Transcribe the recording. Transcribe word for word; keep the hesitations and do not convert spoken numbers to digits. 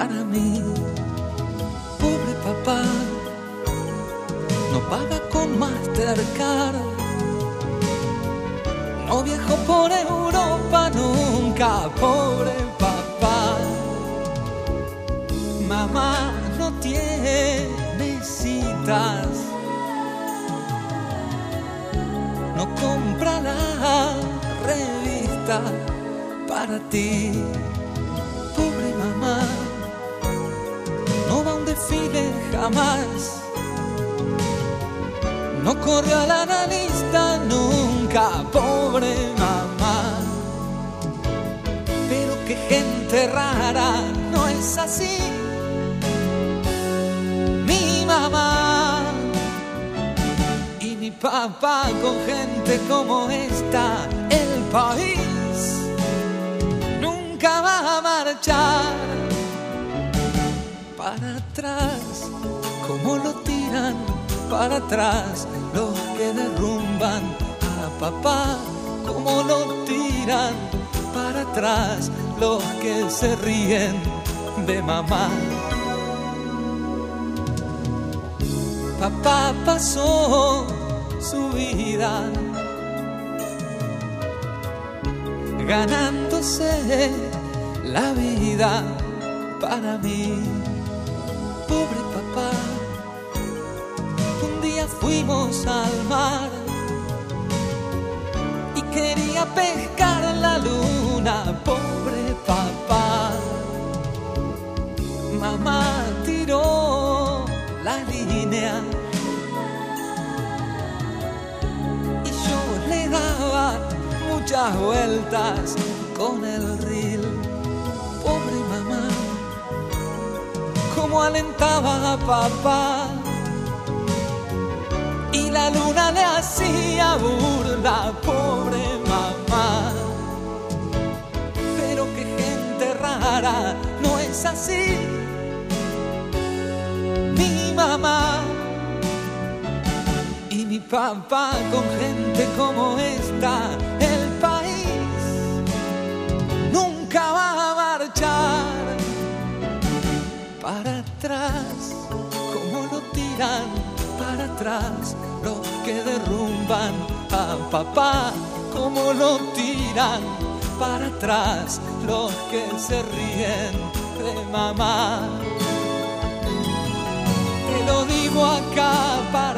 para mí. Pobre papá, no paga con Mastercard, no viajó por Europa nunca. Pobre papá, mamá no tiene citas, no compra la revista para ti. Pobre mamá, no va a un desfile jamás, no corre al analista nunca. Pobre mamá, pero qué gente rara, no es así mi mamá. Y mi papá, con gente como esta, el país nunca va a marchar para atrás, como lo tiran para atrás los que derrumban a papá, como lo tiran para atrás los que se ríen de mamá. Papá pasó su vida ganándose la vida para mí. Pobre papá, un día fuimos al mar y quería pescar la luna. Pobre papá, mamá tiró la línea y yo le daba muchas vueltas con el reel. Pobre mamá, cómo alentaba a papá, y la luna le hacía burla. Pobre mamá, pero qué gente rara, no es así mi mamá. Y mi papá, con gente como esta, el país nunca va a marchar para atrás, como lo tiran para atrás los que derrumban a papá, como lo tiran para atrás los que se ríen de mamá. Te lo digo acá para